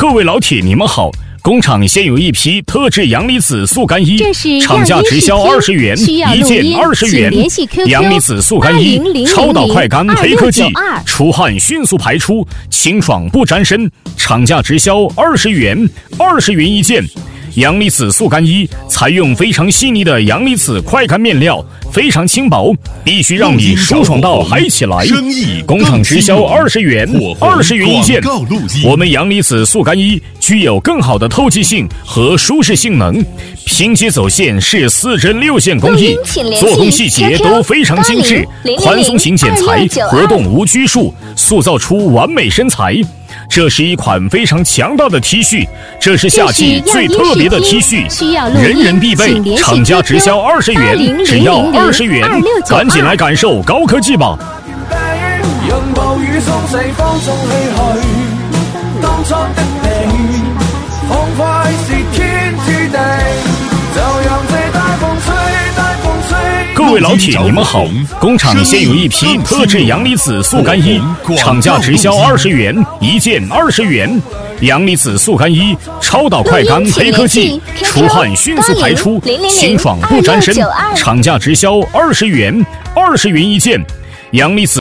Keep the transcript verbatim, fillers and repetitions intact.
各位老铁，你们好！工厂现有一批特制阳离子速干衣，厂价直销二十元，一件二十元。阳离子速干衣，超导快干培科技，出汗迅速排出，清爽不沾身。厂价直销二十元，二十元一件。阳离子速干衣采用非常细腻的阳离子快干面料，非常轻薄，必须让你舒爽到嗨起来。工厂直销二十元，二十元一件。我们阳离子速干衣具有更好的透气性和舒适性能，拼接走线是四针六线工艺，做工细节都非常精致，宽松型剪裁，活动无拘束，塑造出完美身材。这是一款非常强大的 T 恤，这是夏季最特别的 T 恤，人人必备。厂家直销二十元，只要二十元，赶紧来感受高科技吧！ 讓暴雨送四方中唏噓，當初的你，放快是天注定，就讓這大風吹，大風吹。 各位老鐵，你們好！工廠現有一批特制陽離子速乾衣，廠價直銷二十元，一件二十元。陽離子速乾衣，超導快乾培科技，出汗迅速排出，清爽不沾身。廠價直銷二十元，二十元一件。陽離子